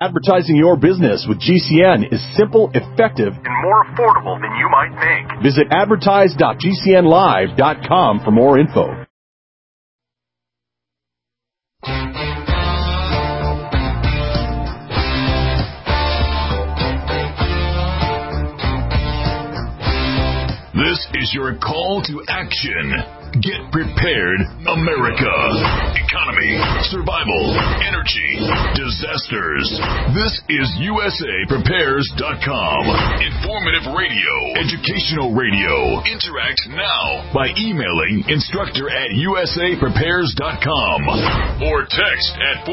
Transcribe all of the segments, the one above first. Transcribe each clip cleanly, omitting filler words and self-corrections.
Advertising your business with GCN is simple, effective, and more affordable than you might think. Visit advertise.gcnlive.com for more info. This is your call to action. Get prepared, America. Economy, survival, energy, disasters. This is USAPrepares.com. Informative radio, educational radio. Interact now by emailing instructor@USAPrepares.com or text at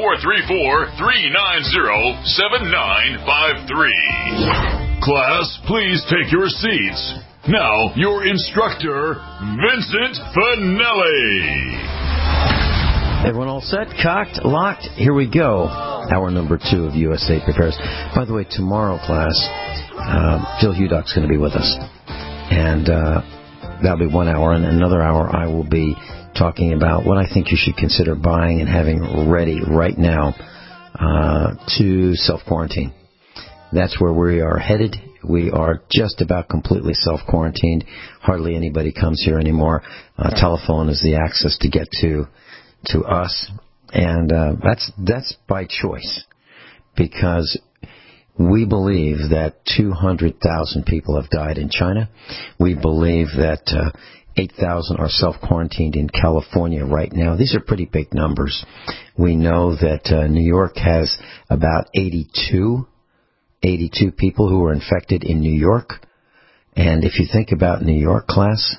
434-390-7953. Class, please take your seats. Now, your instructor, Vincent Finelli. Everyone all set? Cocked? Locked? Here we go. Hour number 2 of USA Prepares. By the way, tomorrow, class, Phil Hudock's going to be with us. And that'll be 1 hour. And another hour, I will be talking about what I think you should consider buying and having ready right now to self-quarantine. That's where we are headed. We are just about completely self-quarantined. Hardly anybody comes here anymore. Telephone is the access to get to us. And that's by choice, because we believe that 200,000 people have died in China. We believe that 8,000 are self-quarantined in California right now. These are pretty big numbers. We know that New York has about 82 people who were infected in New York. And if you think about New York, class,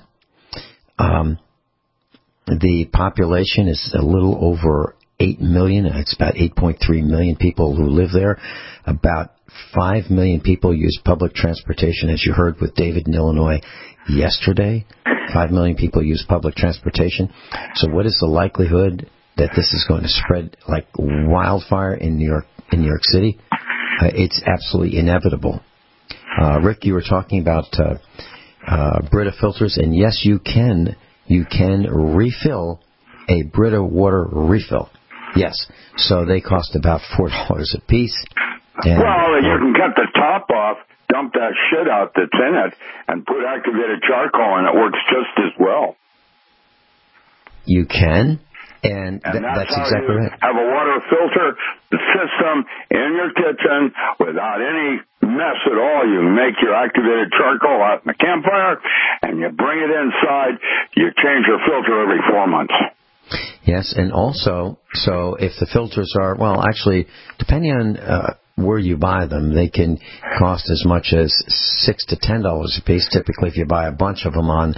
the population is a little over 8 million. It's about 8.3 million people who live there. About 5 million people use public transportation, as you heard with David in Illinois yesterday. 5 million people use public transportation. So what is the likelihood that this is going to spread like wildfire in New York City? It's absolutely inevitable. Rick, you were talking about Brita filters, and yes, you can refill a Brita water refill. Yes, so they cost about $4 a piece. And, you can cut the top off, dump that shit out that's in it, and put activated charcoal, and it works just as well. You can. And that's exactly right. Have a water filter system in your kitchen without any mess at all. You make your activated charcoal out in the campfire, and you bring it inside. You change your filter every 4 months. Yes, and also, so if the filters are, well, actually, depending on where you buy them, they can cost as much as $6 to $10 a piece. Typically, if you buy a bunch of them on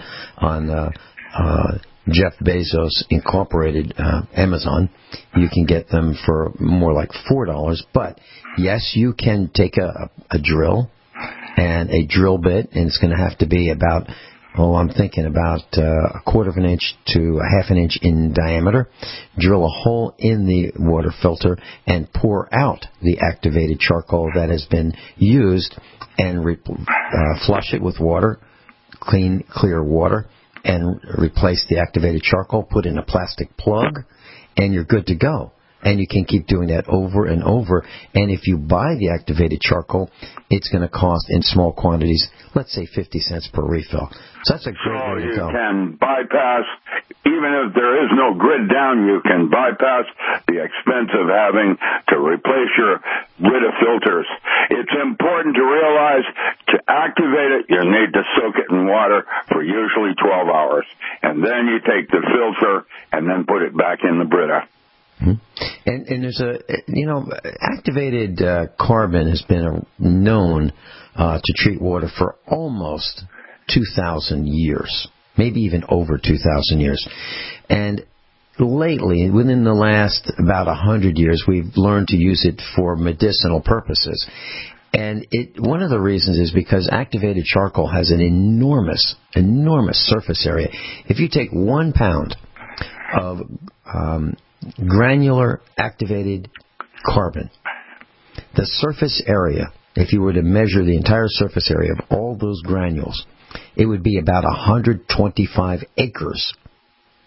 Jeff Bezos Incorporated Amazon, you can get them for more like $4. But yes, you can take a drill and a drill bit, and it's going to have to be about, I'm thinking about a quarter of an inch to a half an inch in diameter. Drill a hole in the water filter and pour out the activated charcoal that has been used, and flush it with water, clear water, and replace the activated charcoal, put in a plastic plug, and you're good to go. And you can keep doing that over and over. And if you buy the activated charcoal, it's going to cost, in small quantities, let's say 50 cents per refill. So that's a great way to go. You can bypass, even if there is no grid down, you can bypass the expense of having to replace your Brita filters. It's important to realize to activate it, you need to soak it in water for usually 12 hours. And then you take the filter and then put it back in the Brita. And there's activated carbon has been known to treat water for almost 2,000 years, maybe even over 2,000 years. And lately, within the last about 100 years, we've learned to use it for medicinal purposes. And one of the reasons is because activated charcoal has an enormous surface area. If you take 1 pound of granular activated carbon, the surface area, if you were to measure the entire surface area of all those granules, it would be about 125 acres.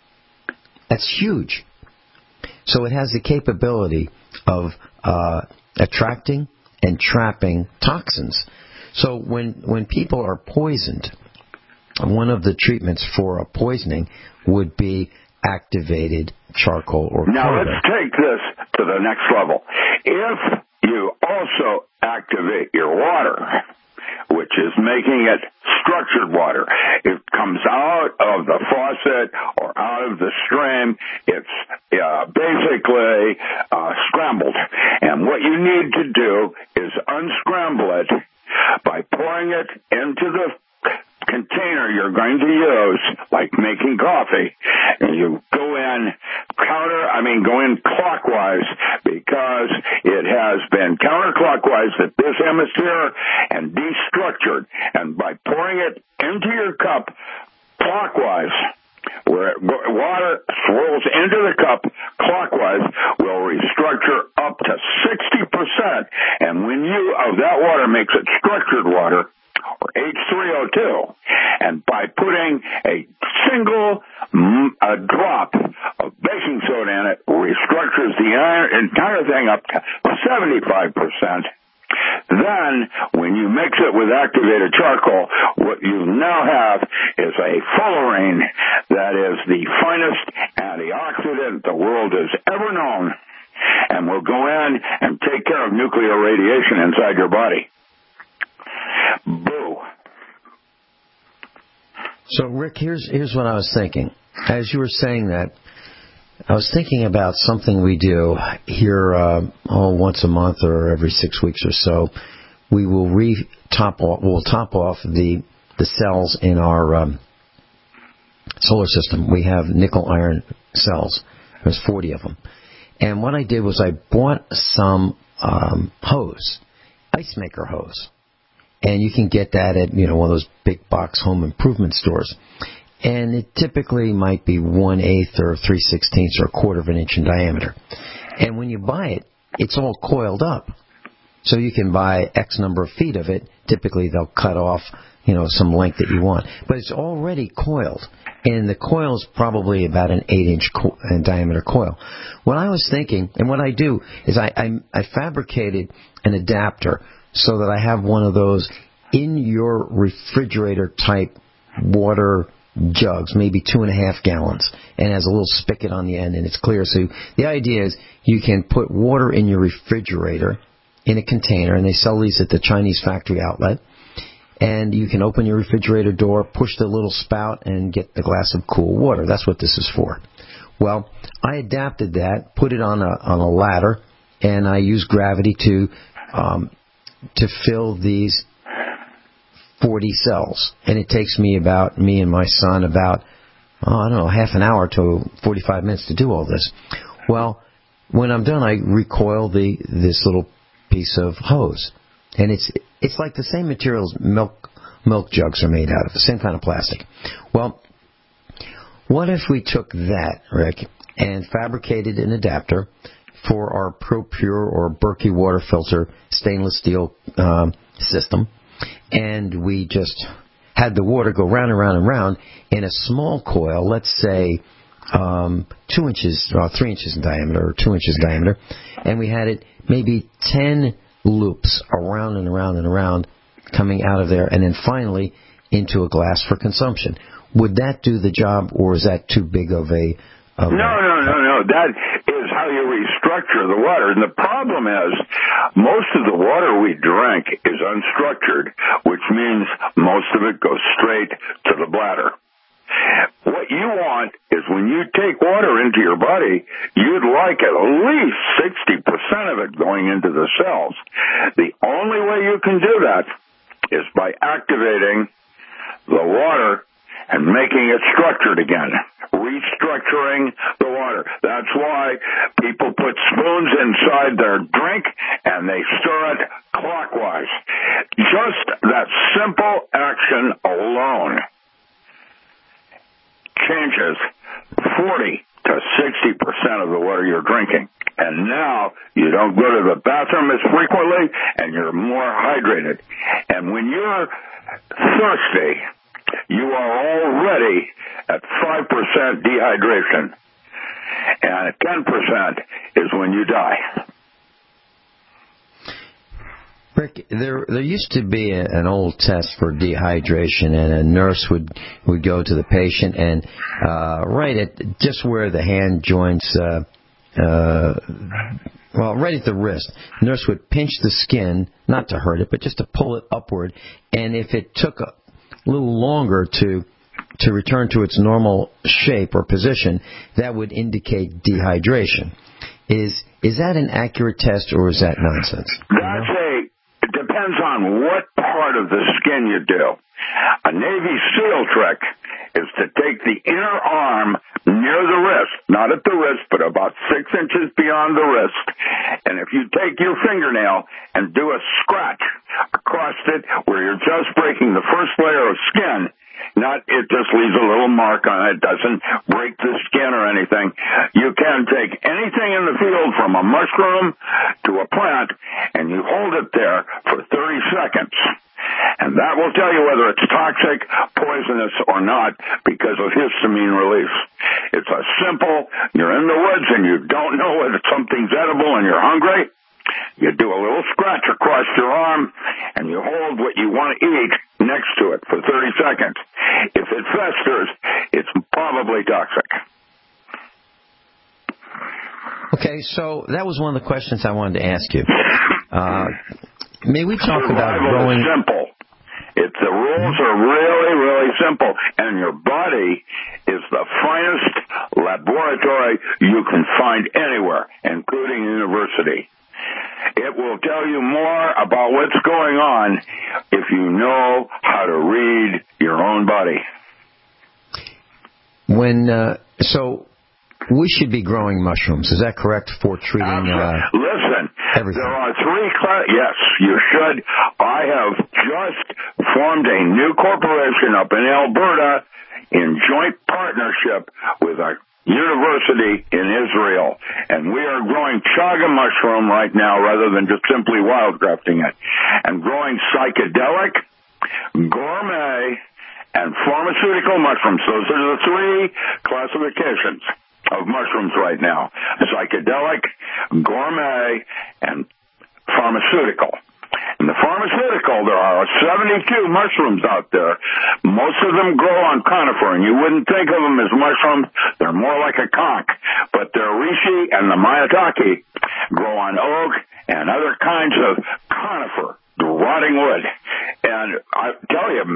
That's huge. So it has the capability of attracting and trapping toxins. So when people are poisoned, one of the treatments for a poisoning would be activated charcoal or Now carbon. let's take this to the next level. If you also activate your water, which is making it structured water, it comes out of the faucet or out of the stream, it's basically scrambled. And what you need to do is unscramble it by pouring it into the container you're going to use, like making coffee, and you go in clockwise, because it has been counterclockwise at this hemisphere and destructured. And by pouring it into your cup clockwise, where water swirls into the cup clockwise, will restructure up to 60%. And when that water makes it structured water, or H3O2, and by putting a single drop of baking soda in it, restructures the entire thing up to 75%. Then, when you mix it with activated charcoal, what you now have is a fullerene that is the finest antioxidant the world has ever known, and will go in and take care of nuclear radiation inside your body. Boo. So, Rick, here's what I was thinking. As you were saying that, I was thinking about something we do here once a month or every 6 weeks or so. We will top off the cells in our solar system. We have nickel iron cells. There's 40 of them. And what I did was I bought some hose, ice maker hose. And you can get that at, one of those big box home improvement stores. And it typically might be 1/8 or 3/16 or 1/4 of an inch in diameter. And when you buy it, it's all coiled up. So you can buy X number of feet of it. Typically they'll cut off, some length that you want. But it's already coiled. And the coil is probably about an 8-inch in diameter coil. What I was thinking, and what I do, is I fabricated an adapter so that I have one of those in your refrigerator type water jugs, maybe 2.5 gallons, and has a little spigot on the end, and it's clear. So the idea is you can put water in your refrigerator in a container, and they sell these at the Chinese factory outlet, and you can open your refrigerator door, push the little spout, and get the glass of cool water. That's what this is for. Well, I adapted that, put it on a ladder, and I use gravity to fill these 40 cells. And it takes me and my son about half an hour to 45 minutes to do all this. Well, when I'm done, I recoil this little piece of hose. And it's like the same materials milk jugs are made out of, the same kind of plastic. Well, what if we took that, Rick, and fabricated an adapter for our ProPure or Berkey water filter stainless steel system, and we just had the water go round and round and round in a small coil, let's say 2 inches, or 3 inches in diameter, or 2 inches in diameter, and we had it maybe 10 loops around and around and around coming out of there, and then finally into a glass for consumption. Would that do the job, or is that too big of a... No. That is how you restructure the water. And the problem is, most of the water we drink is unstructured, which means most of it goes straight to the bladder. What you want is when you take water into your body, you'd like at least 60% of it going into the cells. The only way you can do that is by activating the water and making it structured again, restructuring the water. That's why people put spoons inside their drink and they stir it clockwise. Just that simple action alone changes 40 to 60% of the water you're drinking. And now you don't go to the bathroom as frequently and you're more hydrated. And when you're thirsty, you are already at 5% dehydration. And at 10% is when you die. Rick, there used to be an old test for dehydration, and a nurse would go to the patient and right at just where the hand joints, right at the wrist, the nurse would pinch the skin, not to hurt it, but just to pull it upward, and if it took a little longer to return to its normal shape or position, that would indicate dehydration. Is that an accurate test, or is that nonsense? It depends on what part of the skin you do. A Navy SEAL trick is to take the inner arm near the wrist, not at the wrist, but about 6 inches beyond the wrist. And if you take your fingernail and do a scratch across it where you're just breaking the first layer of skin, it just leaves a little mark on it, doesn't break the skin or anything. You can take anything in the field from a mushroom to a plant, and you hold it there for 30 seconds. And that will tell you whether it's toxic, poisonous, or not because of histamine release. It's a simple, you're in the woods and you don't know whether something's edible and you're hungry. You do a little scratch across your arm, and you hold what you want to eat next to it for 30 seconds. If it festers, it's probably toxic. Okay, so that was one of the questions I wanted to ask you. May we talk about growing... Survival is simple. The rules are really, really simple, and your body is the finest laboratory you can find anywhere, including university. It will tell you more about what's going on if you know how to read your own body. So we should be growing mushrooms. Is that correct for treating? Listen, everything. There are 3 classes. Yes, you should. I have just formed a new corporation up in Alberta in joint partnership with a university in Israel, and we are growing chaga mushroom right now rather than just simply wild grafting it, and growing psychedelic, gourmet, and pharmaceutical mushrooms. Those are the 3 classifications of mushrooms right now: psychedelic, gourmet, and pharmaceutical. In the pharmaceutical, there are 72 mushrooms out there. Most of them grow on conifer, and you wouldn't think of them as mushrooms. They're more like a conch. But the reishi and the maitake grow on oak and other kinds of conifer, the rotting wood. And I tell you,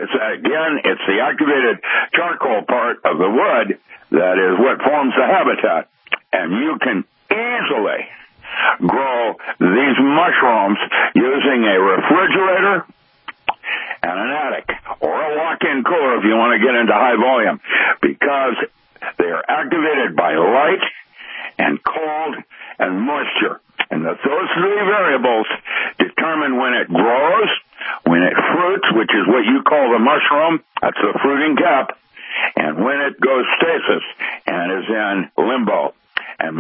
it's the activated charcoal part of the wood that is what forms the habitat. And you can easily grow these mushrooms using a refrigerator and an attic, or a walk-in cooler if you want to get into high volume, because they are activated by light and cold and moisture. And those 3 variables determine when it grows, when it fruits, which is what you call the mushroom, that's the fruiting cap, and when it goes stasis and is in limbo. And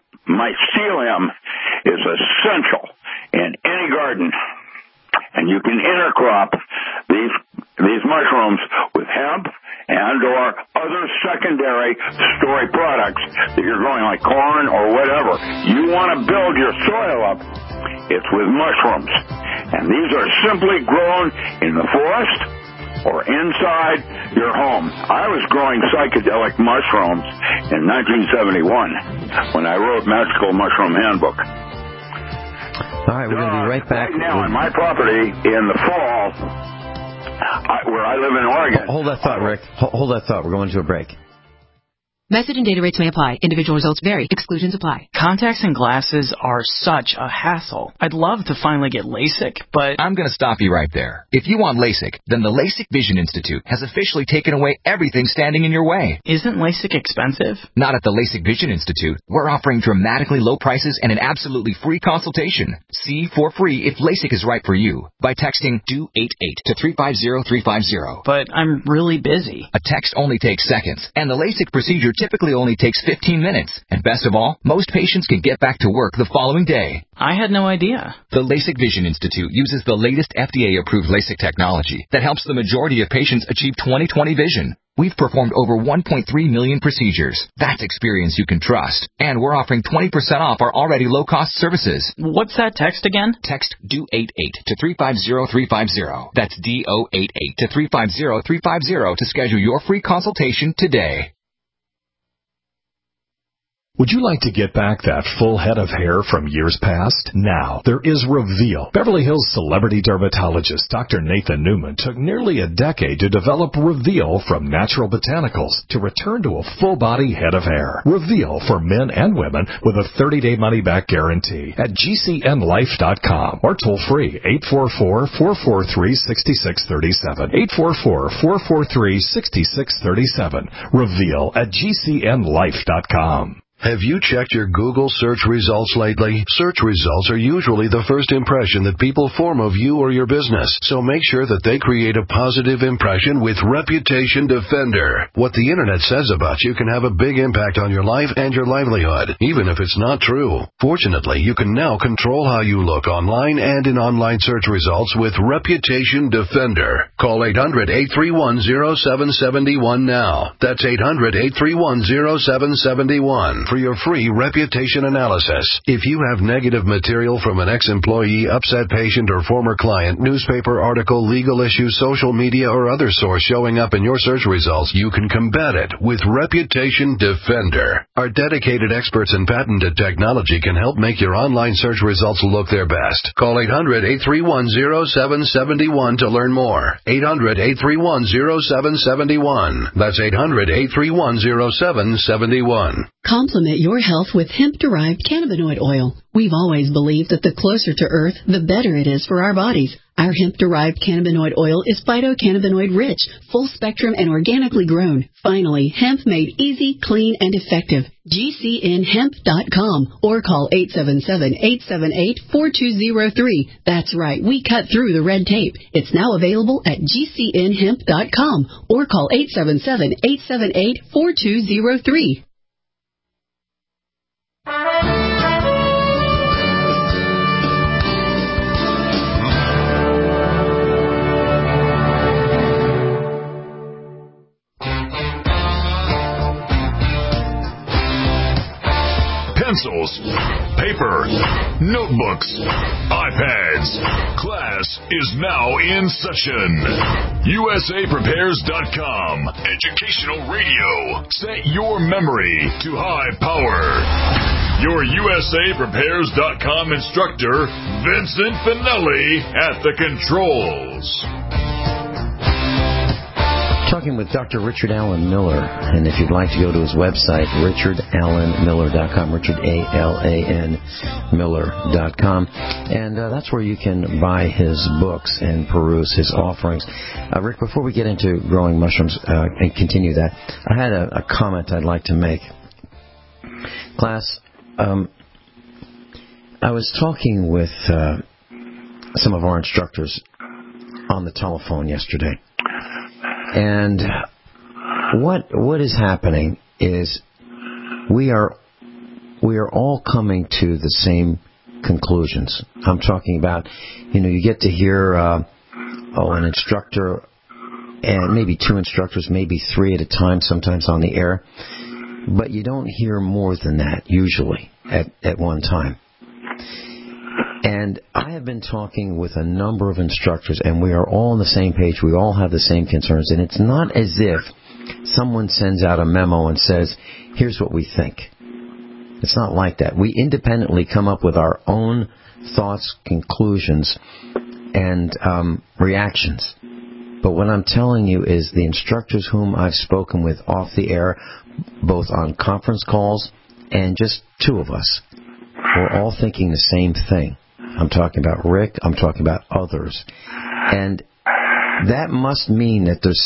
mycelium is essential in any garden. And you can intercrop these mushrooms with hemp and or other secondary story products that you're growing, like corn or whatever. You want to build your soil up, it's with mushrooms. And these are simply grown in the forest or inside your home. I was growing psychedelic mushrooms in 1971 when I wrote Magical Mushroom Handbook. All right, we're going to be right back. Right now on my property in the fall, where I live in Oregon. Hold that thought, Rick. Hold that thought. We're going to a break. Method and data rates may apply. Individual results vary. Exclusions apply. Contacts and glasses are such a hassle. I'd love to finally get LASIK, but... I'm going to stop you right there. If you want LASIK, then the LASIK Vision Institute has officially taken away everything standing in your way. Isn't LASIK expensive? Not at the LASIK Vision Institute. We're offering dramatically low prices and an absolutely free consultation. See for free if LASIK is right for you by texting DO88 to 350350. But I'm really busy. A text only takes seconds, and the LASIK procedure typically only takes 15 minutes. And best of all, most patients patients can get back to work the following day. I had no idea. The LASIK Vision Institute uses the latest FDA-approved LASIK technology that helps the majority of patients achieve 20/20 vision. We've performed over 1.3 million procedures. That's experience you can trust. And we're offering 20% off our already low-cost services. What's that text again? Text DO88 to 350350. That's DO88 to 350350 to schedule your free consultation today. Would you like to get back that full head of hair from years past? Now, there is Reveal. Beverly Hills celebrity dermatologist Dr. Nathan Newman took nearly a decade to develop Reveal from natural botanicals to return to a full-body head of hair. Reveal for men and women with a 30-day money-back guarantee at GCNlife.com or toll-free 844-443-6637. 844-443-6637. Reveal at GCNlife.com. Have you checked your Google search results lately? Search results are usually the first impression that people form of you or your business, so make sure that they create a positive impression with Reputation Defender. What the internet says about you can have a big impact on your life and your livelihood, even if it's not true. Fortunately, you can now control how you look online and in online search results with Reputation Defender. Call 800-831-0771 now. That's 800-831-0771. For your free reputation analysis. If you have negative material from an ex-employee, upset patient, or former client, newspaper article, legal issue, social media, or other source showing up in your search results, you can combat it with Reputation Defender. Our dedicated experts in patented technology can help make your online search results look their best. Call 800-831-0771 to learn more. 800-831-0771. That's 800-831-0771. Complement your health with hemp-derived cannabinoid oil. We've always believed that the closer to Earth, the better it is for our bodies. Our hemp-derived cannabinoid oil is phytocannabinoid-rich, full-spectrum, and organically grown. Finally, hemp made easy, clean, and effective. GCNhemp.com or call 877-878-4203. That's right, we cut through the red tape. It's now available at GCNhemp.com or call 877-878-4203. Pencils, paper, notebooks, iPads. Class is now in session. USAPrepares.com. Educational radio. Set your memory to high power. Your USAPrepares.com instructor, Vincent Finelli, at the controls. Talking with Dr. Richard Alan Miller, and if you'd like to go to his website, richardalanmiller.com, Richard A-L-A-N Miller.com, and that's where you can buy his books and peruse his offerings. Rick, before we get into growing mushrooms and continue that, I had a comment I'd like to make. Class, I was talking with some of our instructors on the telephone yesterday. And what is happening is we are all coming to the same conclusions. I'm talking about, you get to hear an instructor and maybe two instructors, maybe three at a time, sometimes on the air, but you don't hear more than that usually at one time. And I have been talking with a number of instructors, and we are all on the same page. We all have the same concerns. And it's not as if someone sends out a memo and says, here's what we think. It's not like that. We independently come up with our own thoughts, conclusions, and reactions. But what I'm telling you is the instructors whom I've spoken with off the air, both on conference calls and just two of us, we're all thinking the same thing. I'm talking about Rick. I'm talking about others. And that must mean that there's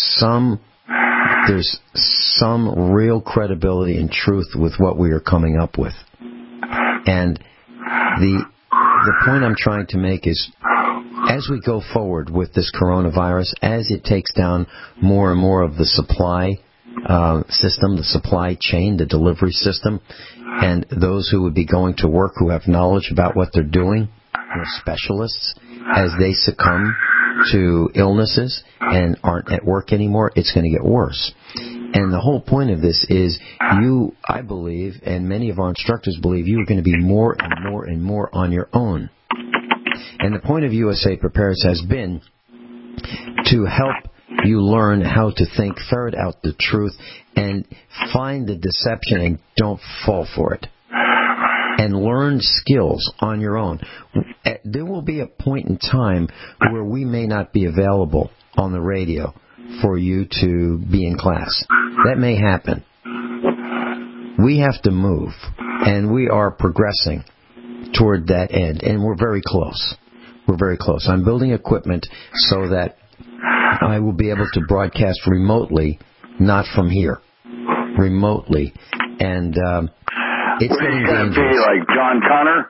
some real credibility and truth with what we are coming up with. And the point I'm trying to make is, as we go forward with this coronavirus, as it takes down more and more of the supply system, the supply chain, the delivery system, and those who would be going to work who have knowledge about what they're doing, specialists, as they succumb to illnesses and aren't at work anymore, it's going to get worse. And the whole point of this is I believe, and many of our instructors believe, you are going to be more and more and more on your own. And the point of USA Prepares has been to help you learn how to think, ferret out the truth, and find the deception and don't fall for it. And learn skills on your own. There will be a point in time where we may not be available on the radio for you to be in class. That may happen. We have to move, and we are progressing toward that end, and we're very close. We're very close. I'm building equipment so that I will be able to broadcast remotely, not from here, remotely, and it's getting dangerous. Be like John Connor?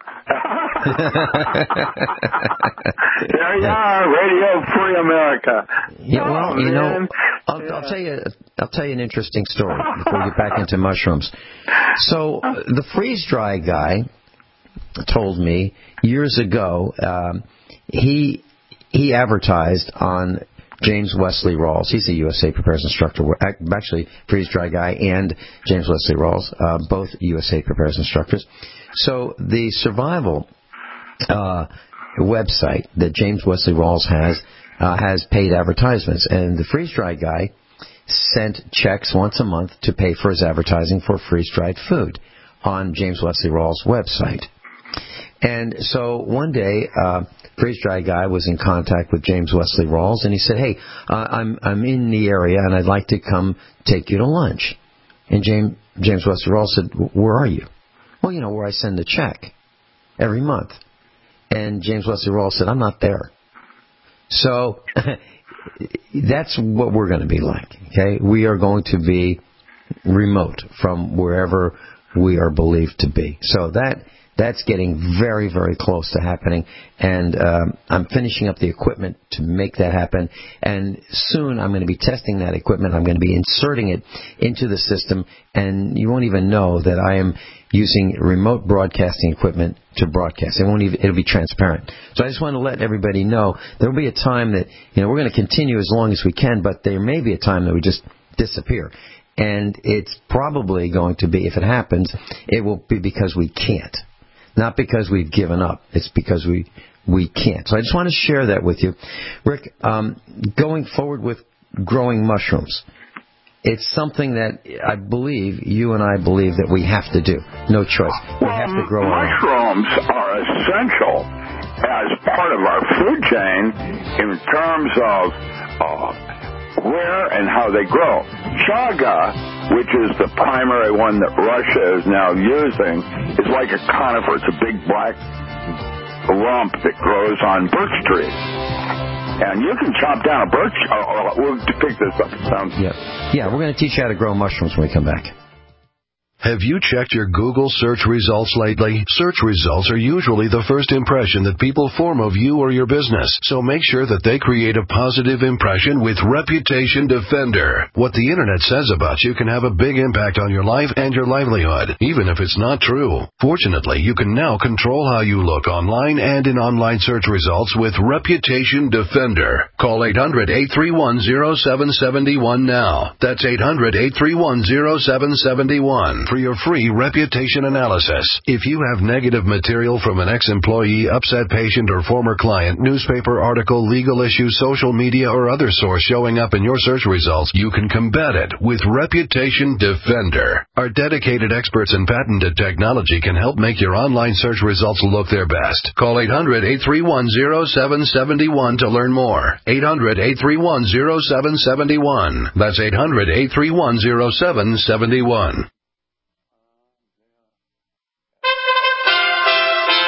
There you are, Radio Free America. Yeah, well, you know, I'll tell you an interesting story before we get back into mushrooms. So the freeze dry guy told me years ago he advertised on James Wesley Rawls. He's a USA Prepares instructor. Actually, freeze dry guy and James Wesley Rawls, both USA Prepares instructors. So the survival website that James Wesley Rawls has paid advertisements, and the freeze dry guy sent checks once a month to pay for his advertising for freeze dried food on James Wesley Rawls' website. And so one day, freeze dry guy was in contact with James Wesley Rawls, and he said, "Hey, I'm in the area, and I'd like to come take you to lunch." And James Wesley Rawls said, "Where are you?" "Well, you know, where I send the check every month." And James Wesley Rawls said, "I'm not there." So that's what we're going to be like. Okay, we are going to be remote from wherever we are believed to be. So that's getting very, very close to happening, and I'm finishing up the equipment to make that happen, and soon I'm going to be testing that equipment. I'm going to be inserting it into the system, and you won't even know that I am using remote broadcasting equipment to broadcast. It'll be transparent. So I just want to let everybody know there will be a time that, you know, we're going to continue as long as we can, but there may be a time that we just disappear. And it's probably going to be, if it happens, it will be because we can't. Not because we've given up. It's because we can't. So I just want to share that with you. Rick, going forward with growing mushrooms, it's something that I believe, you and I believe, that we have to do. No choice. We have to grow mushrooms are essential as part of our food chain in terms of where and how they grow. Chaga, which is the primary one that Russia is now using, is like a conifer. It's a big black lump that grows on birch trees. And you can chop down a birch. We'll pick this up. Yeah, we're going to teach you how to grow mushrooms when we come back. Have you checked your Google search results lately? Search results are usually the first impression that people form of you or your business, so make sure that they create a positive impression with Reputation Defender. What the Internet says about you can have a big impact on your life and your livelihood, even if it's not true. Fortunately, you can now control how you look online and in online search results with Reputation Defender. Call 800-831-0771 now. That's 800-831-0771. For your free reputation analysis. If you have negative material from an ex-employee, upset patient, or former client, newspaper article, legal issue, social media, or other source showing up in your search results, you can combat it with Reputation Defender. Our dedicated experts in patented technology can help make your online search results look their best. Call 800-831-0771 to learn more. 800-831-0771. That's 800-831-0771.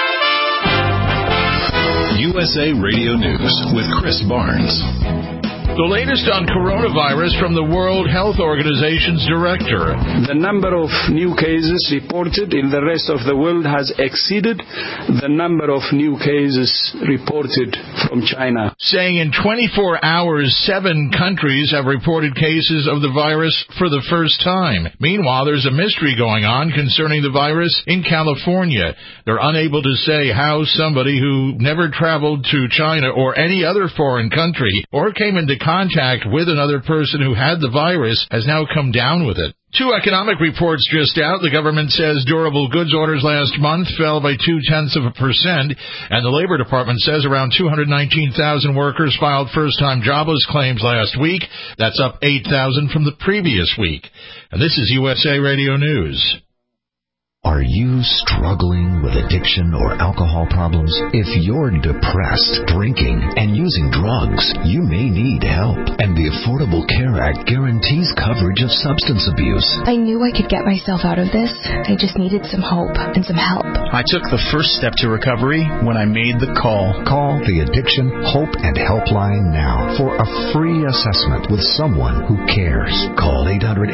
USA Radio News with Chris Barnes. The latest on coronavirus from the World Health Organization's director. The number of new cases reported in the rest of the world has exceeded the number of new cases reported from China. Saying in 24 hours, 7 countries have reported cases of the virus for the first time. Meanwhile, there's a mystery going on concerning the virus in California. They're unable to say how somebody who never traveled to China or any other foreign country or came into contact with another person who had the virus has now come down with it. 2 economic reports just out. The government says durable goods orders last month fell by 0.2%, and the Labor Department says around 219,000 workers filed first-time jobless claims last week. That's up 8,000 from the previous week. And this is USA Radio News. Are you struggling with addiction or alcohol problems? If you're depressed, drinking, and using drugs, you may need help. And the Affordable Care Act guarantees coverage of substance abuse. I knew I could get myself out of this. I just needed some hope and some help. I took the first step to recovery when I made the call. Call the Addiction Hope and Helpline now for a free assessment with someone who cares. Call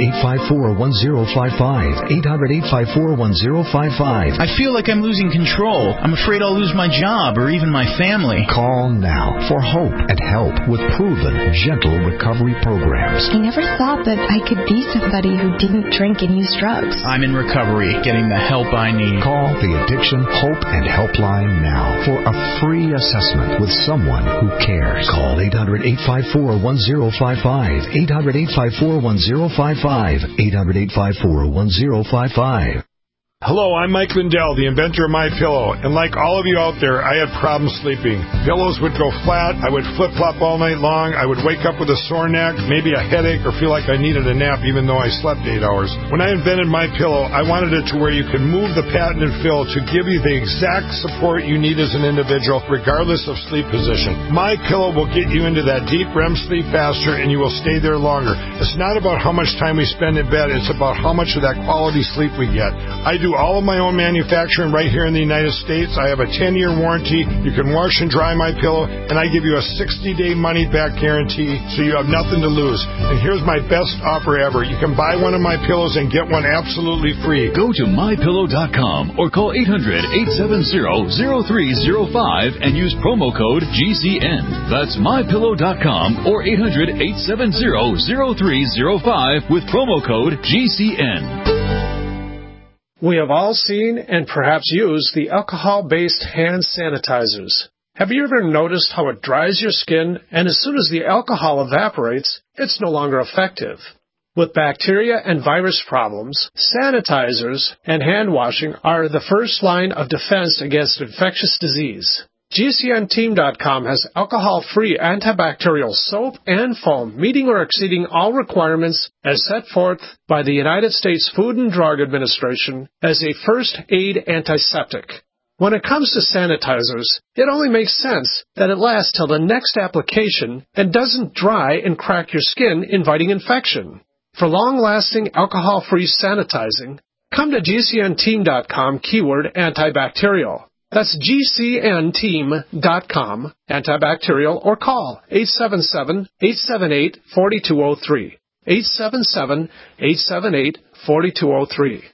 800-854-1055. 800-854-1055. I feel like I'm losing control. I'm afraid I'll lose my job or even my family. Call now for hope and help with proven, gentle recovery programs. I never thought that I could be somebody who didn't drink and use drugs. I'm in recovery, getting the help I need. Call the Addiction Hope and Helpline now for a free assessment with someone who cares. Call 800-854-1055. 800-854-1055. 800-854-1055. Hello, I'm Mike Lindell, the inventor of MyPillow, and like all of you out there, I had problems sleeping. Pillows would go flat, I would flip-flop all night long, I would wake up with a sore neck, maybe a headache, or feel like I needed a nap even though I slept 8 hours. When I invented MyPillow, I wanted it to where you could move the patented fill to give you the exact support you need as an individual, regardless of sleep position. MyPillow will get you into that deep REM sleep faster, and you will stay there longer. It's not about how much time we spend in bed, it's about how much of that quality sleep we get. I do all of my own manufacturing right here in the United States. I have a 10-year warranty. You can wash and dry MyPillow, and I give you a 60-day money-back guarantee, so you have nothing to lose. And here's my best offer ever. You can buy one of my pillows and get one absolutely free. Go to MyPillow.com or call 800-870-0305 and use promo code GCN. That's MyPillow.com or 800-870-0305 with promo code GCN. We have all seen and perhaps used the alcohol-based hand sanitizers. Have you ever noticed how it dries your skin, and as soon as the alcohol evaporates, it's no longer effective? With bacteria and virus problems, sanitizers and hand washing are the first line of defense against infectious disease. GCNteam.com has alcohol-free antibacterial soap and foam meeting or exceeding all requirements as set forth by the United States Food and Drug Administration as a first aid antiseptic. When it comes to sanitizers, it only makes sense that it lasts till the next application and doesn't dry and crack your skin, inviting infection. For long-lasting alcohol-free sanitizing, come to GCNteam.com keyword antibacterial. That's GCNteam.com, antibacterial, or call 877-878-4203. 877-878-4203.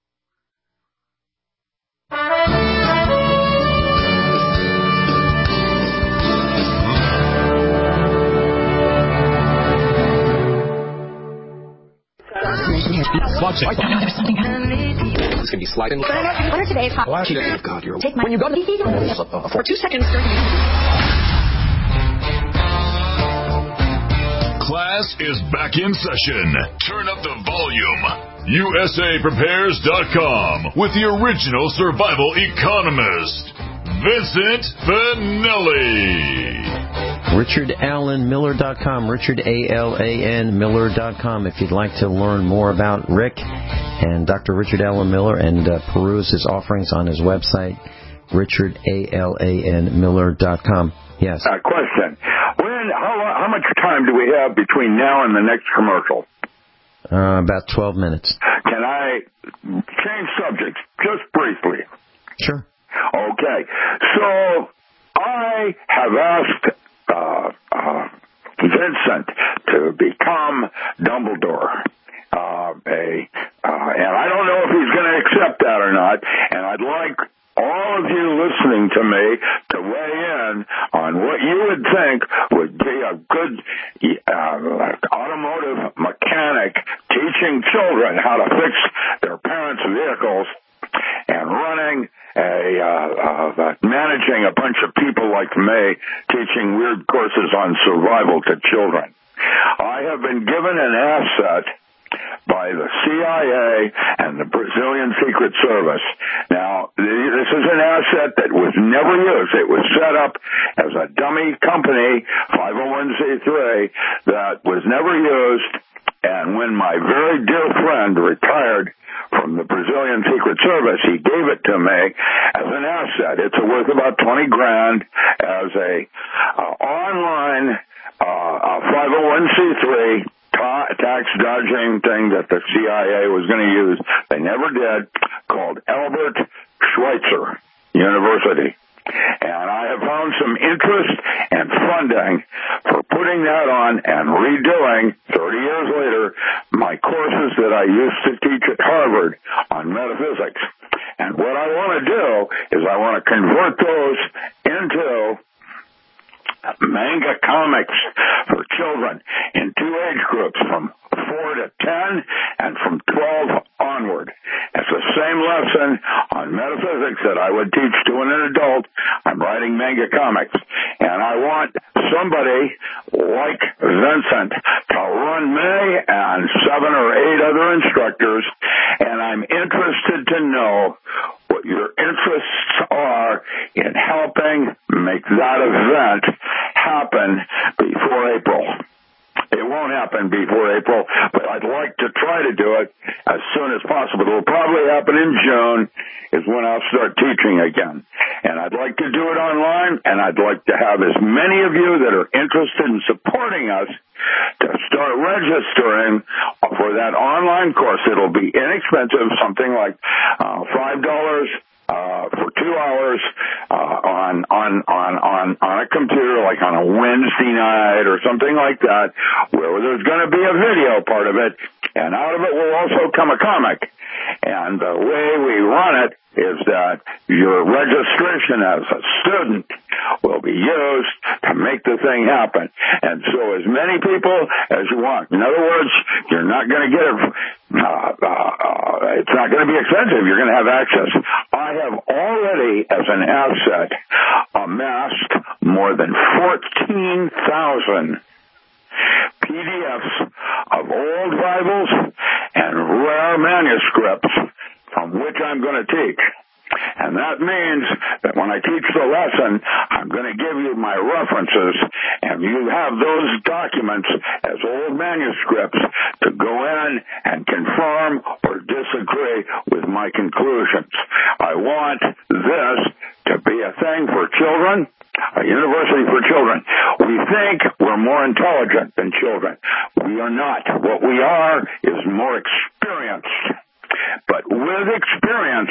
It's going to be sliding. What are today's hot? God, you're... Take my... When you go to the for 2 seconds. Class is back in session. Turn up the volume. USAPrepares.com with the original survival economist, Vincent Finelli. RichardAlanMiller.com, RichardAlanMiller.com if you'd like to learn more about Rick and Dr. Richard Alan Miller and peruse his offerings on his website, RichardAlanMiller.com. Yes. Question. How much time do we have between now and the next commercial? About 12 minutes. Can I change subjects just briefly? Sure. Okay. So I have asked Vincent to become Dumbledore. And I don't know if he's going to accept that or not, and I'd like all of you listening to me to weigh in on what you would think would be a good automotive mechanic teaching children how to fix their parents' vehicles and managing a bunch of people like me teaching weird courses on survival to children. I have been given an asset by the CIA and the Brazilian Secret Service. Now, this is an asset that was never used. It was set up as a dummy company, 501c3, that was never used. And when my very dear friend retired from the Brazilian Secret Service, he gave it to me as an asset. It's worth about $20,000 as a online 501c3 tax dodging thing that the CIA was going to use. They never did, called Albert Schweitzer University. And I have found some interest and funding for putting that on and redoing, 30 years later, my courses that I used to teach at Harvard on metaphysics. And what I want to do is I want to convert those into manga comics for children in 2 age groups, from 4 to 10 and from 12 onward. It's the same lesson on metaphysics that I would teach to an adult. I'm writing manga comics, and I want somebody like Vincent to run me and 7 or 8 other instructors, and I'm interested to know what your interests are in helping make that event happen before April. It won't happen before April, but I'd like to try to do it as soon as possible. It'll probably happen in June is when I'll start teaching again. And I'd like to do it online, and I'd like to have as many of you that are interested in supporting us to start registering for that online course. It'll be inexpensive, something like $5 for 2 hours on a computer, like on a Wednesday night or something like that, where there's going to be a video part of it, and out of it will also come a comic. And the way we run it is that your registration as a student will be used to make the thing happen. And so as many people as you want. In other words, you're not going to get it. It's not going to be expensive. You're going to have access. I have already, as an asset, amassed more than 14,000 PDFs of old Bibles and rare manuscripts from which I'm going to teach. And that means that when I teach the lesson, I'm going to give you my references, and you have those documents as old manuscripts to go in and confirm or disagree with my conclusions. I want this to be a thing for children, a university for children. We think we're more intelligent than children. We are not. What we are is more experienced. But with experience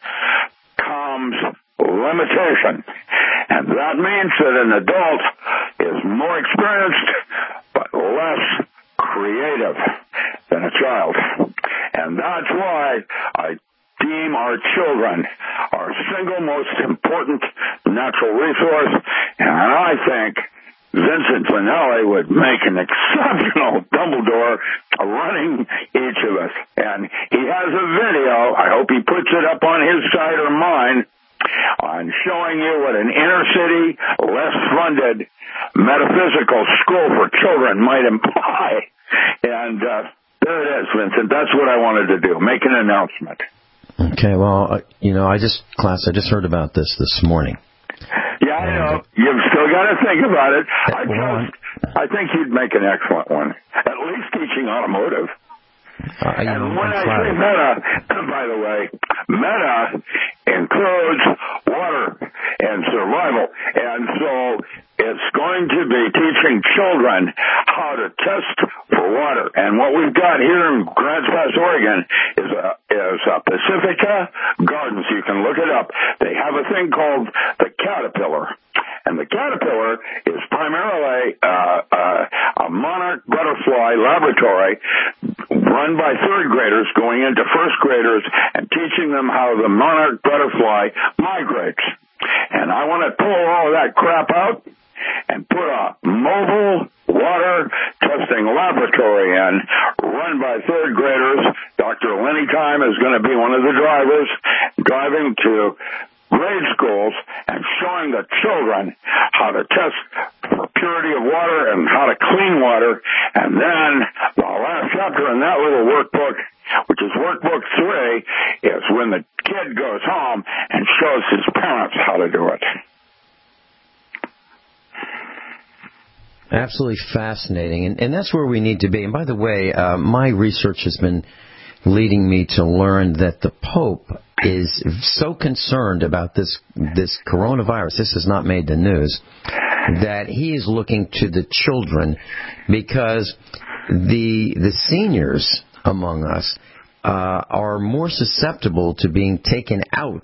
comes limitation. And that means that an adult is more experienced but less creative than a child. And that's why I deem our children our single most important natural resource. And I think Vincent Finelli would make an exceptional Dumbledore running each of us. And he has a video, I hope he puts it up on his site or mine, on showing you what an inner city, less funded metaphysical school for children might imply. And there it is, Vincent. That's what I wanted to do, make an announcement. Okay, well, I just heard about this morning. Yeah, I know. You've still got to think about it. I think you'd make an excellent one. At least teaching automotive. And when I say meta, by the way, meta includes water and survival. And so it's going to be teaching children how to test for water. And what we've got here in Grants Pass, Oregon, is Pacifica Gardens. You can look it up. They have a thing called the Caterpillar. And the caterpillar is primarily a monarch butterfly laboratory run by third graders going into first graders and teaching them how the monarch butterfly migrates. And I want to pull all of that crap out and put a mobile water testing laboratory in, run by third graders. Dr. Lenny Time is going to be one of the drivers, driving to grade schools and showing the children how to test for purity of water and how to clean water. And then the last chapter in that little workbook, which is workbook 3, is when the kid goes home and shows his parents how to do it. Absolutely fascinating, and that's where we need to be. And by the way, my research has been leading me to learn that the Pope is so concerned about this coronavirus, this has not made the news, that he is looking to the children, because the seniors among us are more susceptible to being taken out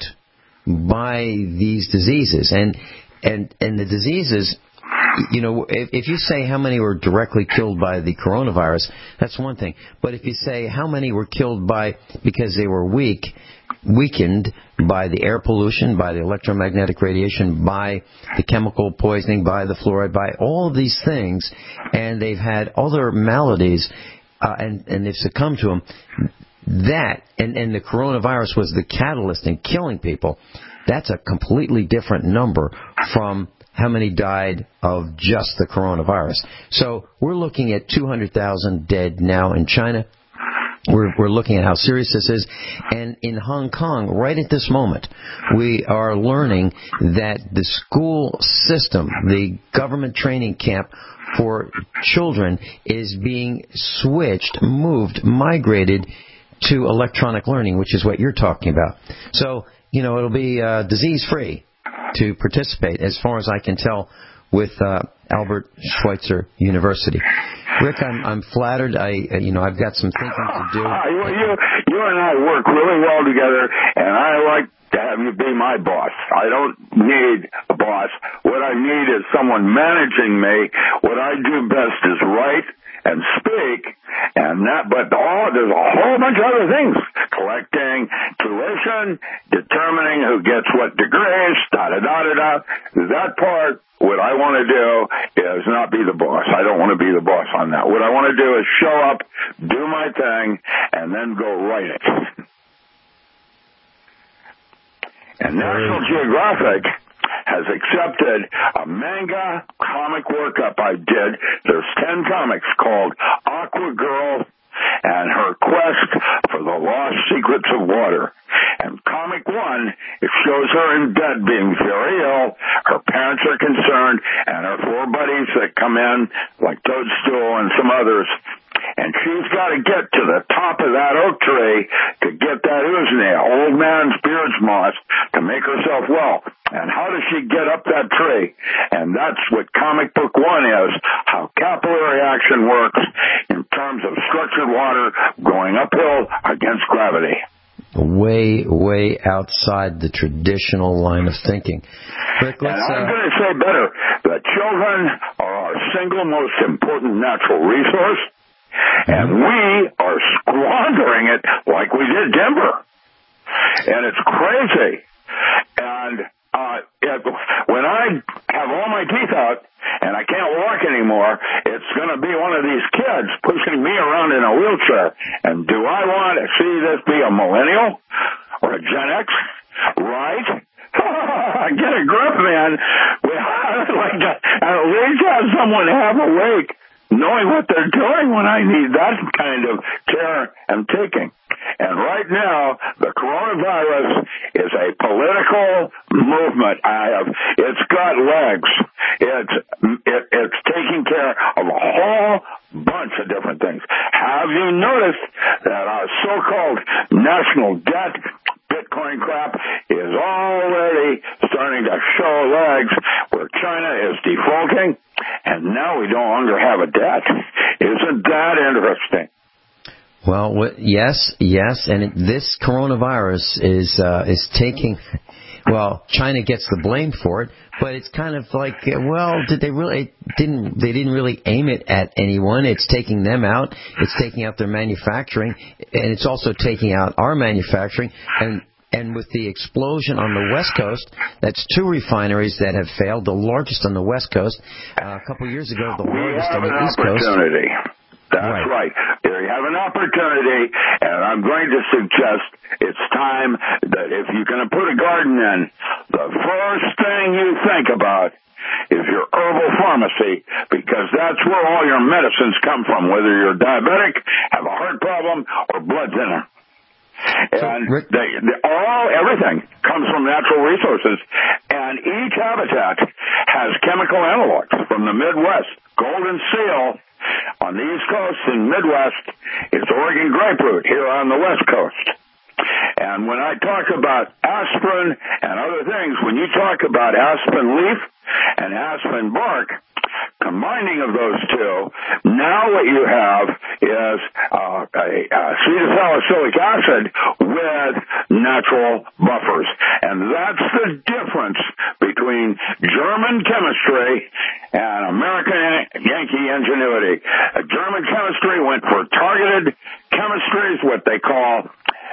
by these diseases. And the diseases, you know, if you say how many were directly killed by the coronavirus, that's one thing. But if you say how many were killed because they were weakened by the air pollution, by the electromagnetic radiation, by the chemical poisoning, by the fluoride, by all of these things, and they've had other maladies, and they've succumbed to them, that, and the coronavirus was the catalyst in killing people, that's a completely different number from how many died of just the coronavirus. So we're looking at 200,000 dead now in China. We're looking at how serious this is. And in Hong Kong, right at this moment, we are learning that the school system, the government training camp for children, is being switched, moved, migrated to electronic learning, which is what you're talking about. So, you know, it'll be disease-free to participate, as far as I can tell, with Albert Schweitzer University. Rick, I'm flattered. I've got some thinking to do. You and I work really well together, and I like to have you be my boss. I don't need a boss. What I need is someone managing me. What I do best is write and speak, but there's a whole bunch of other things. Collecting tuition, determining who gets what degrees, da-da-da-da-da. That part, what I want to do is not be the boss. I don't want to be the boss on that. What I want to do is show up, do my thing, and then go write it. And National Geographic has accepted a manga comic workup I did. There's 10 comics called Aqua Girl and Her Quest for the Lost Secrets of Water. And comic 1, it shows her in bed being very ill. Her parents are concerned, and her 4 buddies that come in, like Toadstool and some others. And she's got to get to the top of that oak tree to get that usnea, old man's beard's moss, to make herself well. And how does she get up that tree? And that's what comic book 1 is, how capillary action works in terms of structured water going uphill against gravity. Way, way outside the traditional line of thinking. Rick, and I'm going to say better, that children are our single most important natural resource, and we are squandering it like we did Denver. And it's crazy. And when I have all my teeth out and I can't walk anymore, it's going to be one of these kids pushing me around in a wheelchair. And do I want to see this be a millennial or a Gen X? Right? Get a grip, man. I'd like to at least have someone half awake knowing what they're doing when I need that kind of care and taking. And right now, the coronavirus is a political movement. It's got legs. It's taking care of a whole bunch of different things. Have you noticed that our so-called national debt, Bitcoin crap, is already starting to show legs, where China is defaulting, and now we no longer have a debt? Isn't that interesting? Well, yes, and this coronavirus is taking. Well, China gets the blame for it, but it's kind of like, well, did they really? They didn't really aim it at anyone. It's taking them out. It's taking out their manufacturing, and it's also taking out our manufacturing. And with the explosion on the West Coast, that's 2 refineries that have failed. The largest on the West Coast a couple of years ago. The largest on the East Coast. That's right. You have an opportunity, and I'm going to suggest it's time that if you're going to put a garden in, the first thing you think about is your herbal pharmacy, because that's where all your medicines come from, whether you're diabetic, have a heart problem, or blood thinner. And everything comes from natural resources, and each habitat has chemical analogs from the Midwest. Golden seal on the East Coast and Midwest is Oregon grapefruit here on the West Coast. And when I talk about aspirin and other things, when you talk about aspen leaf and aspen bark, combining of those two, now what you have is acetylsalicylic acid with natural buffers. And that's the difference between German chemistry and American Yankee ingenuity. German chemistry went for targeted chemistries, what they call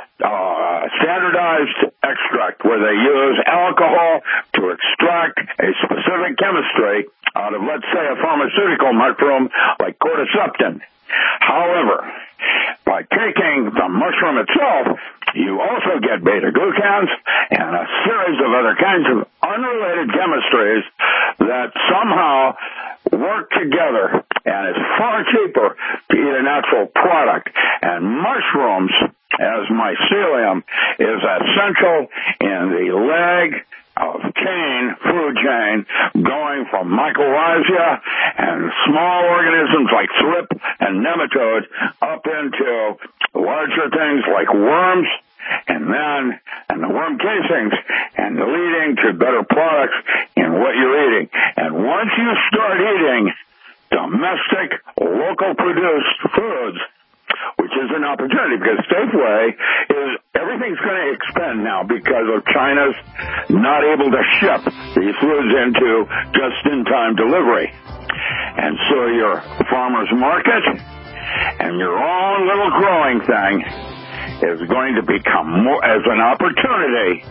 standardized extract, where they use alcohol to extract a specific chemistry out of, let's say, a pharmaceutical mushroom like cordycepin. However, by taking the mushroom itself, you also get beta-glucans and a series of other kinds of unrelated chemistries that somehow work together, and it's far cheaper to eat a natural product. And mushrooms, as mycelium, is essential in the leg of food chain, going from mycorrhiza and small organisms like thrip and nematode up into larger things like worms and the worm casings, and leading to better products in what you're eating. And once you start eating domestic, local produced foods, which is an opportunity, because Safeway everything's going to expand now because of China's not able to ship these foods into just-in-time delivery. And so your farmer's market and your own little growing thing is going to become more as an opportunity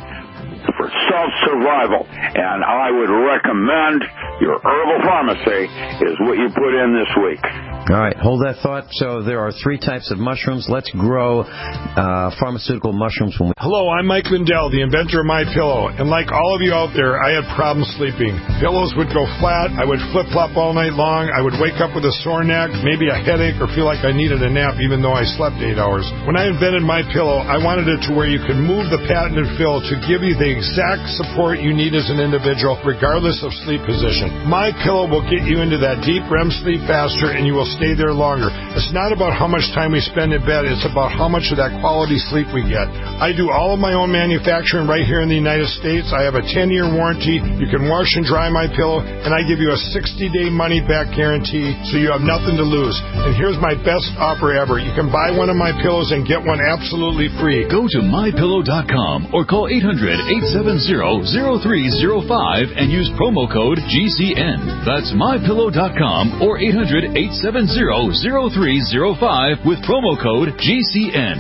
for self-survival. And I would recommend your herbal pharmacy is what you put in this week. All right, hold that thought. So there are 3 types of mushrooms. Let's grow pharmaceutical mushrooms. Hello, I'm Mike Lindell, the inventor of MyPillow. And like all of you out there, I had problems sleeping. Pillows would go flat. I would flip-flop all night long. I would wake up with a sore neck, maybe a headache, or feel like I needed a nap even though I slept 8 hours. When I invented MyPillow, I wanted it to where you could move the patented fill to give you the exact support you need as an individual, regardless of sleep position. MyPillow will get you into that deep REM sleep faster, and you will stay there longer. It's not about how much time we spend in bed. It's about how much of that quality sleep we get. I do all of my own manufacturing right here in the United States. I have a 10-year warranty. You can wash and dry MyPillow, and I give you a 60-day money-back guarantee, so you have nothing to lose. And here's my best offer ever. You can buy one of my pillows and get one absolutely free. Go to MyPillow.com or call 800-870-0305 and use promo code GCN. That's MyPillow.com or 800-870-0305 with promo code GCN.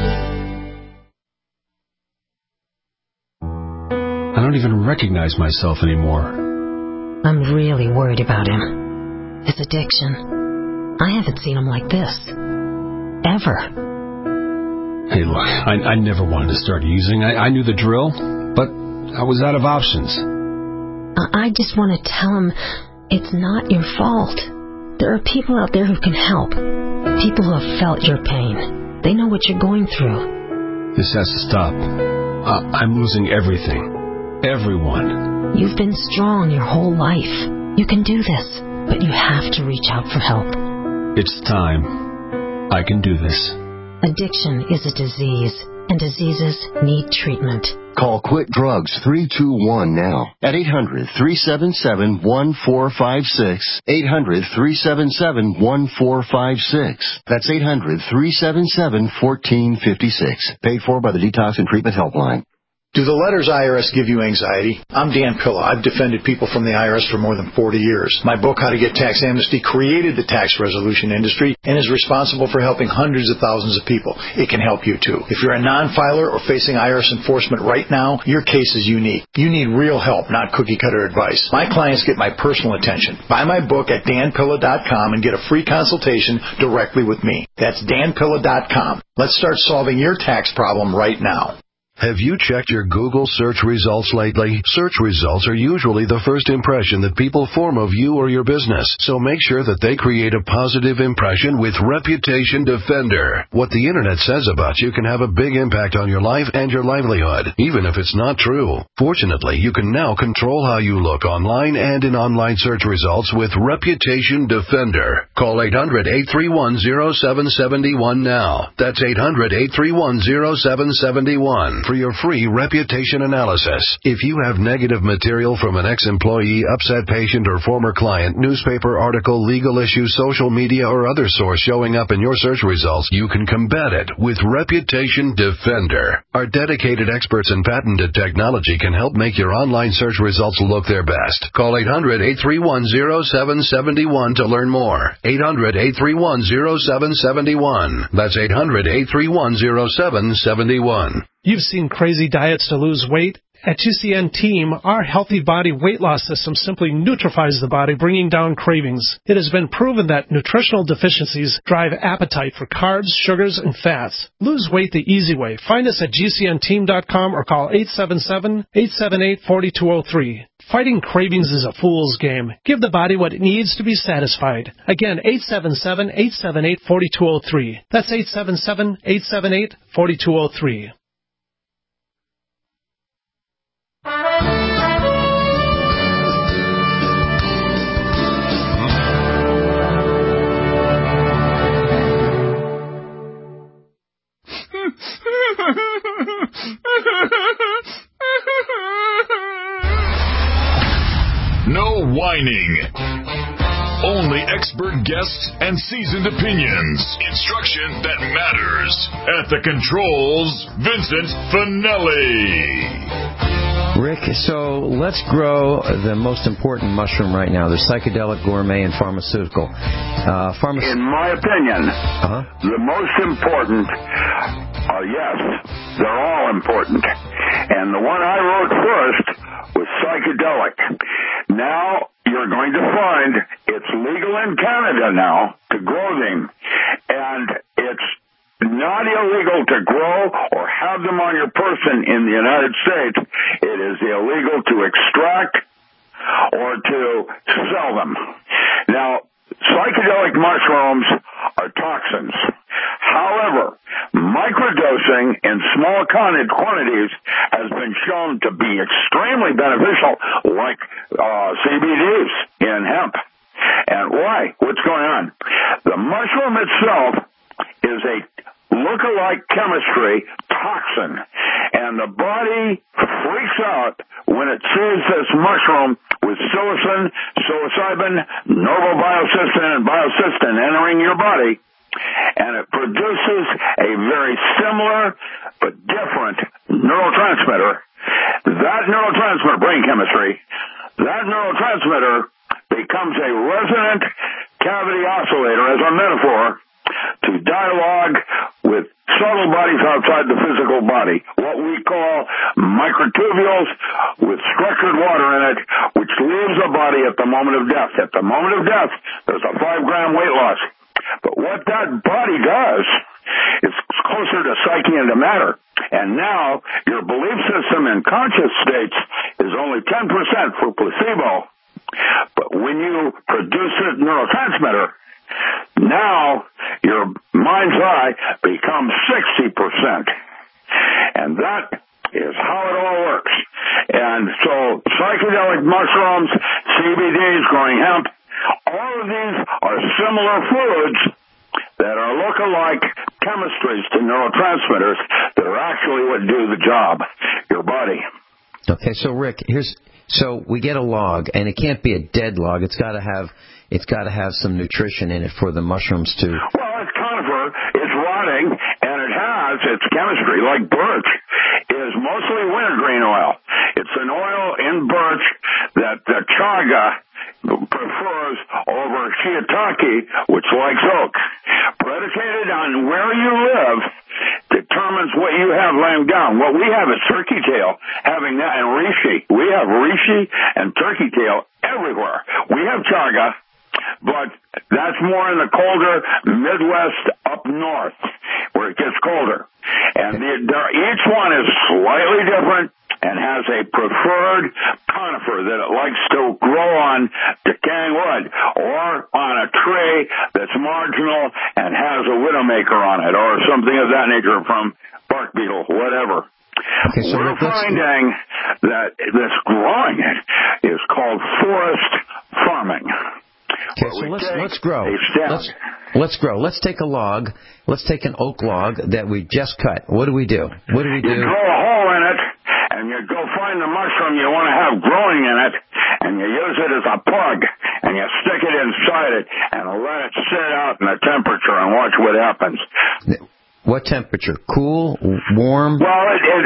I don't even recognize myself anymore. I'm really worried about him. His addiction. I haven't seen him like this. Ever. Hey, look, I never wanted to start using. I knew the drill, but I was out of options. I just want to tell him it's not your fault. There are people out there who can help. People who have felt your pain. They know what you're going through. This has to stop. I'm losing everything. Everyone. You've been strong your whole life. You can do this, but you have to reach out for help. It's time. I can do this. Addiction is a disease, and diseases need treatment. Call Quit Drugs 321 now at 800-377-1456. 800-377-1456. That's 800-377-1456. Paid for by the Detox and Treatment Helpline. Do the letters IRS give you anxiety? I'm Dan Pilla. I've defended people from the IRS for more than 40 years. My book, How to Get Tax Amnesty, created the tax resolution industry and is responsible for helping hundreds of thousands of people. It can help you, too. If you're a non-filer or facing IRS enforcement right now, your case is unique. You need real help, not cookie-cutter advice. My clients get my personal attention. Buy my book at danpilla.com and get a free consultation directly with me. That's danpilla.com. Let's start solving your tax problem right now. Have you checked your Google search results lately? Search results are usually the first impression that people form of you or your business, so make sure that they create a positive impression with Reputation Defender. What the Internet says about you can have a big impact on your life and your livelihood, even if it's not true. Fortunately, you can now control how you look online and in online search results with Reputation Defender. Call 800-831-0771 now. That's 800-831-0771. For your free reputation analysis. If you have negative material from an ex-employee, upset patient, or former client, newspaper article, legal issue, social media, or other source showing up in your search results, you can combat it with Reputation Defender. Our dedicated experts in patented technology can help make your online search results look their best. Call 800-831-0771 to learn more. 800-831-0771. That's 800-831-0771. You've seen crazy diets to lose weight. At GCN Team, our Healthy Body Weight Loss System simply neutralizes the body, bringing down cravings. It has been proven that nutritional deficiencies drive appetite for carbs, sugars, and fats. Lose weight the easy way. Find us at GCNteam.com or call 877-878-4203. Fighting cravings is a fool's game. Give the body what it needs to be satisfied. Again, 877-878-4203. That's 877-878-4203. No whining. Only expert guests and seasoned opinions. Instruction that matters. At the controls, Vincent Finelli. Rick, so let's grow the most important mushroom right now. There's psychedelic, gourmet, and pharmaceutical. In my opinion, the most important yes, they're all important. And the one I wrote first was psychedelic. Now you're going to find it's legal in Canada now to grow them. And it's not illegal to grow or have them on your person in the United States. It is illegal to extract or to sell them. Now, psychedelic mushrooms are toxins. However, microdosing in small quantities has been shown to be extremely beneficial, like CBDs in hemp. And why? What's going on? The mushroom itself is a look-alike chemistry toxin, and the body freaks out when it sees this mushroom with psilocybin, norvobiocistin, and biocystin entering your body, and it produces a very similar but different neurotransmitter. That neurotransmitter, brain chemistry, that neurotransmitter becomes a resonant cavity oscillator, as a metaphor, to dialogue with subtle bodies outside the physical body, what we call microtubules with structured water in it, which leaves the body at the moment of death. At the moment of death, there's a 5-gram weight loss. But what that body does is closer to psyche and to matter. And now your belief system in conscious states is only 10% for placebo. But when you produce this neurotransmitter, now your mind's eye becomes 60%. And that is how it all works. And so psychedelic mushrooms, CBDs, growing hemp, all of these are similar foods that are look-alike chemistries to neurotransmitters that are actually what do the job, your body. Okay, so Rick, so we get a log, and it can't be a dead log. It's got to have some nutrition in it for the mushrooms to. Well, it's conifer, it's rotting, and it has its chemistry, like birch is is mostly wintergreen oil. It's an oil in birch that the chaga prefers over shiitake, which likes oak. Predicated on where you live determines what you have laying down. What we have is turkey tail, having that, and reishi. We have reishi and turkey tail everywhere. We have chaga, but that's more in the colder Midwest up north, where it gets colder. And each one is slightly different and has a preferred conifer that it likes to grow on decaying wood or on a tree that's marginal and has a widowmaker on it or something of that nature, from bark beetle, whatever. Okay, so we're finding that this growing it is called forest farming. Okay, so let's grow. Let's grow. Let's take a log. Let's take an oak log that we just cut. What do we do? You drill a hole in it, and you go find the mushroom you want to have growing in it, and you use it as a plug, and you stick it inside it, and let it sit out in the temperature and watch what happens. What temperature? Cool? Warm? Well,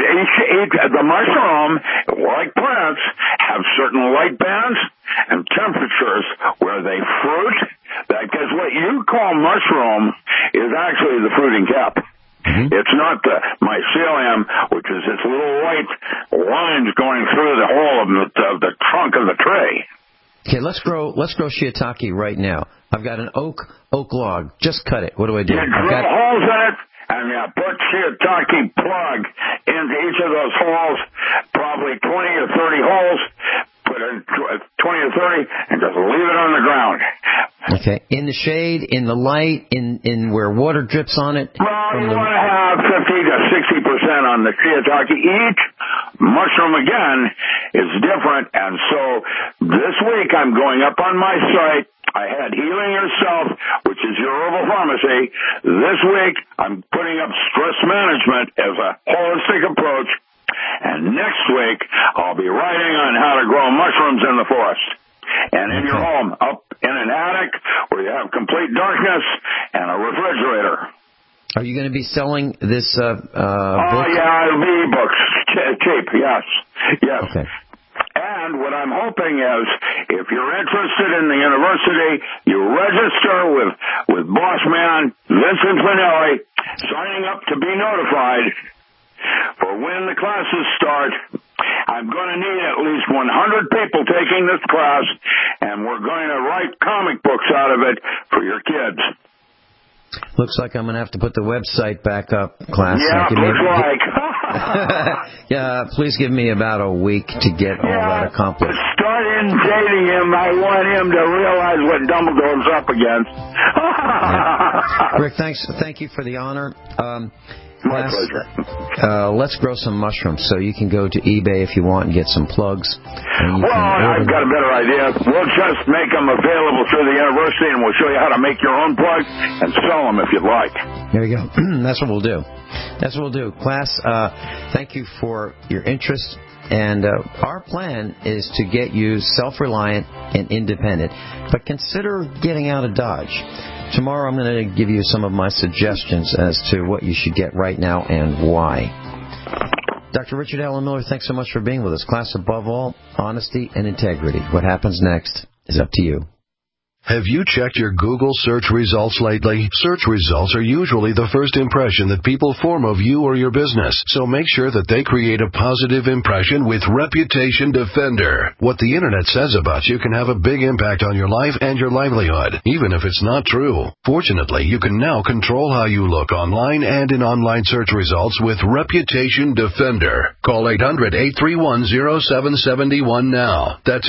the mushroom, like plants, have certain light bands and temperatures where they fruit. Because what you call mushroom is actually the fruiting cap. Mm-hmm. It's not the mycelium, which is its little white lines going through the hole of the trunk of the tree. Okay, let's grow shiitake right now. I've got an oak log. Just cut it. What do I do? You drill holes in it, and you put shiitake plug into each of those holes, probably 20 or 30 holes. Put in 20 or 30, and just leave it on the ground. Okay. In the shade, in the light, in where water drips on it? Well, you want to have 50 to 60% on the shiitake. Each mushroom, again, is different, and so this week I'm going up on my site. I had Healing Yourself, which is your herbal pharmacy. This week I'm putting up stress management as a holistic approach. And next week, I'll be writing on how to grow mushrooms in the forest. And in your home, up in an attic where you have complete darkness and a refrigerator. Are you going to be selling this book? Oh, yeah, it'll be e-books. Cheap, yes. Okay. And what I'm hoping is, if you're interested in the university, you register with Boss Man Vincent Finelli, signing up to be notified. For when the classes start, I'm going to need at least 100 people taking this class, and we're going to write comic books out of it for your kids. Looks like I'm going to have to put the website back up, class. Yeah, looks like. Yeah, please give me about a week to get all that accomplished. Start dating him. I want him to realize what Dumbledore's up against. Rick, thank you for the honor. My pleasure. Let's grow some mushrooms, so you can go to eBay if you want and get some plugs. Well, I've got a better idea. We'll just make them available through the university, and we'll show you how to make your own plugs and sell them if you'd like. There you go. That's what we'll do. Class, thank you for your interest. And our plan is to get you self-reliant and independent. But consider getting out of Dodge. Tomorrow I'm going to give you some of my suggestions as to what you should get right now and why. Dr. Richard Allen Miller, thanks so much for being with us. Class, above all, honesty and integrity. What happens next is up to you. Have you checked your Google search results lately? Search results are usually the first impression that people form of you or your business, so make sure that they create a positive impression with Reputation Defender. What the Internet says about you can have a big impact on your life and your livelihood, even if it's not true. Fortunately, you can now control how you look online and in online search results with Reputation Defender. Call 800-831-0771 now. That's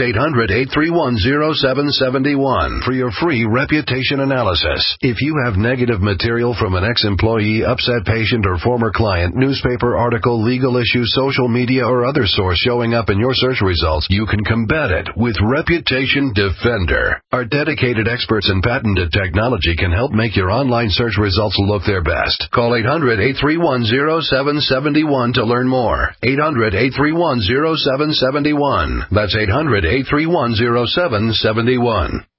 800-831-0771. For your free reputation analysis. If you have negative material from an ex-employee, upset patient, or former client, newspaper article, legal issue, social media, or other source showing up in your search results, you can combat it with Reputation Defender. Our dedicated experts in patented technology can help make your online search results look their best. Call 800-831-0771 to learn more. 800-831-0771. That's 800-831-0771.